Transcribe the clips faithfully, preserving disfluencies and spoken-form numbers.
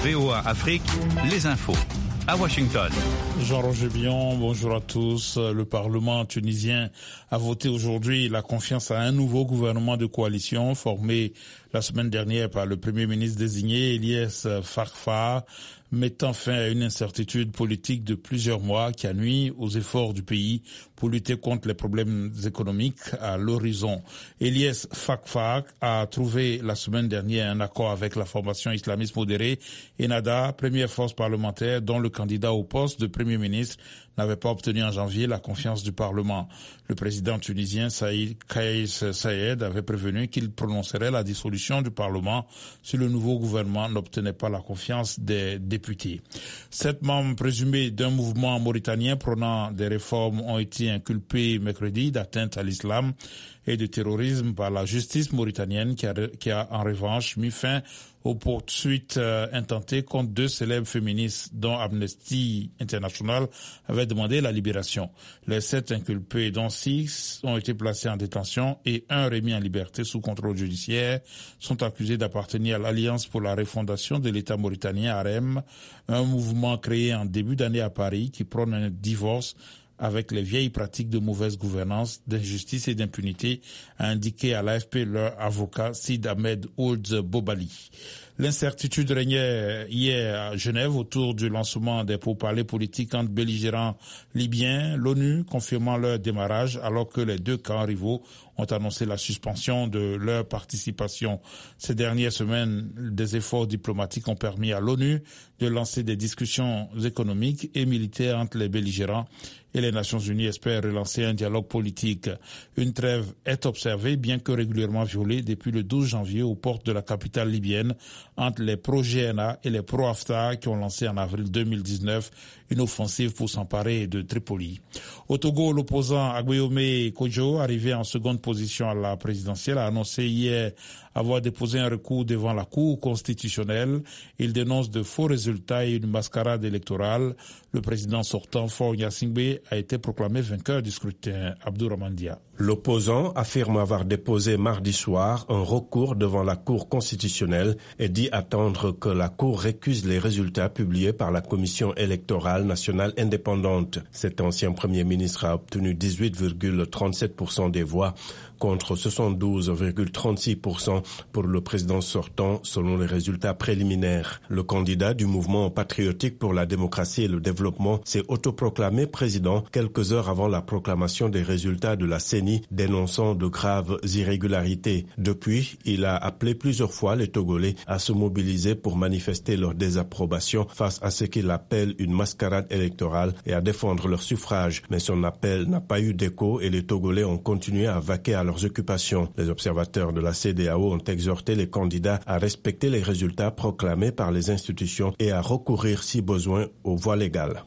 V O A Afrique, les infos. À Washington. Jean-Roger Billon, bonjour à tous. Le Parlement tunisien a voté aujourd'hui la confiance à un nouveau gouvernement de coalition formé la semaine dernière par le Premier ministre désigné Eliès Fakhfakh, mettant fin à une incertitude politique de plusieurs mois qui a nui aux efforts du pays pour lutter contre les problèmes économiques à l'horizon. Eliès Fakhfakh a trouvé la semaine dernière un accord avec la formation islamiste modérée Ennahda, première force parlementaire dont le candidat au poste de Premier ministre n'avait pas obtenu en janvier la confiance du Parlement. Le président tunisien Saïd Kais Saïed avait prévenu qu'il prononcerait la dissolution du Parlement si le nouveau gouvernement n'obtenait pas la confiance des députés. Sept membres présumés d'un mouvement mauritanien prônant des réformes ont été inculpés mercredi d'atteinte à l'islam et de terrorisme par la justice mauritanienne qui a, qui a en revanche mis fin aux poursuites euh, intentées contre deux célèbres féministes dont Amnesty International avait demandé la libération. Les sept inculpés, dont six ont été placés en détention et un remis en liberté sous contrôle judiciaire, sont accusés d'appartenir à l'Alliance pour la refondation de l'État mauritanien, A R E M, un mouvement créé en début d'année à Paris qui prône un divorce avec les vieilles pratiques de mauvaise gouvernance, d'injustice et d'impunité, a indiqué à l'A F P leur avocat Sid Ahmed Ould Bobali. L'incertitude régnait hier à Genève autour du lancement des pourparlers politiques entre belligérants libyens, l'ONU confirmant leur démarrage alors que les deux camps rivaux ont annoncé la suspension de leur participation. Ces dernières semaines, des efforts diplomatiques ont permis à l'ONU de lancer des discussions économiques et militaires entre les belligérants et les Nations Unies espèrent relancer un dialogue politique. Une trêve est observée, bien que régulièrement violée, depuis le douze janvier aux portes de la capitale libyenne entre les pro-G N A et les pro-Haftar qui ont lancé en avril deux mille dix-neuf une offensive pour s'emparer de Tripoli. Au Togo, l'opposant Aguiome Kodjo, arrivé en seconde position à la présidentielle, a annoncé hier avoir déposé un recours devant la Cour constitutionnelle. Il dénonce de faux résultats et une mascarade électorale. Le président sortant, Faure Gnassingbé, a été proclamé vainqueur du scrutin. Abdourahmane Dia. L'opposant affirme avoir déposé mardi soir un recours devant la Cour constitutionnelle et dit attendre que la Cour récuse les résultats publiés par la Commission électorale nationale indépendante. Cet ancien Premier ministre a obtenu dix-huit virgule trente-sept pour cent des voix contre soixante-douze virgule trente-six pour cent pour le président sortant selon les résultats préliminaires. Le candidat du mouvement patriotique pour la démocratie et le développement s'est autoproclamé président quelques heures avant la proclamation des résultats de la C E N I dénonçant de graves irrégularités. Depuis, il a appelé plusieurs fois les Togolais à se mobiliser pour manifester leur désapprobation face à ce qu'il appelle une mascarade électorale et à défendre leur suffrage. Mais son appel n'a pas eu d'écho et les Togolais ont continué à vaquer à leurs occupations. Les observateurs de la C E D A O ont exhorté les candidats à respecter les résultats proclamés par les institutions et à recourir si besoin aux voies légales.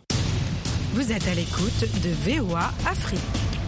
Vous êtes à l'écoute de V O A Afrique.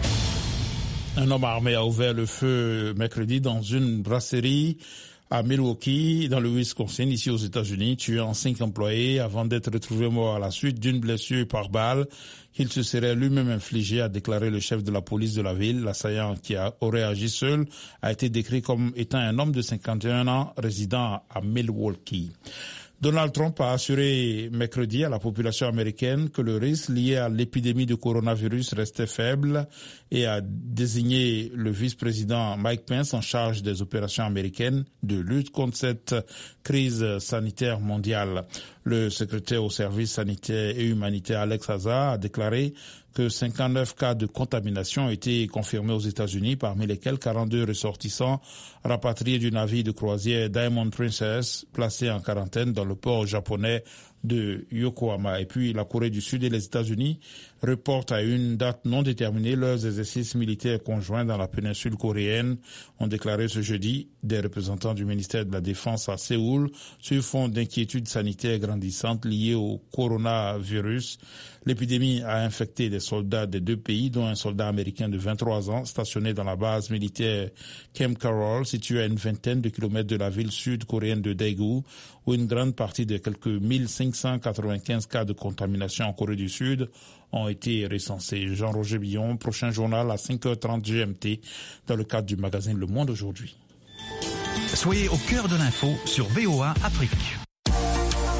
Un homme armé a ouvert le feu mercredi dans une brasserie à Milwaukee, dans le Wisconsin, ici aux États-Unis, tuant cinq employés avant d'être retrouvé mort à la suite d'une blessure par balle qu'il se serait lui-même infligé, a déclaré le chef de la police de la ville. L'assaillant qui a, aurait agi seul a été décrit comme étant un homme de cinquante et un ans résidant à Milwaukee. Donald Trump a assuré mercredi à la population américaine que le risque lié à l'épidémie de coronavirus restait faible et a désigné le vice-président Mike Pence en charge des opérations américaines de lutte contre cette crise sanitaire mondiale. Le secrétaire au service sanitaire et humanitaire Alex Azar a déclaré que cinquante-neuf cas de contamination ont été confirmés aux États-Unis, parmi lesquels quarante-deux ressortissants rapatriés du navire de croisière Diamond Princess, placé en quarantaine dans le port japonais de Yokohama. Et puis la Corée du Sud et les États-Unis reportent à une date non déterminée leurs exercices militaires conjoints dans la péninsule coréenne, ont déclaré ce jeudi des représentants du ministère de la Défense à Séoul sur fond d'inquiétudes sanitaires grandissantes liées au coronavirus. L'épidémie a infecté des soldats des deux pays, dont un soldat américain de vingt-trois ans stationné dans la base militaire Camp Carroll, située à une vingtaine de kilomètres de la ville sud-coréenne de Daegu, où une grande partie des quelques mille cinq cent quatre-vingt-quinze cas de contamination en Corée du Sud ont été recensés. Jean-Roger Billon, prochain journal à cinq heures trente G M T, dans le cadre du magazine Le Monde aujourd'hui. Soyez au cœur de l'info sur V O A Afrique.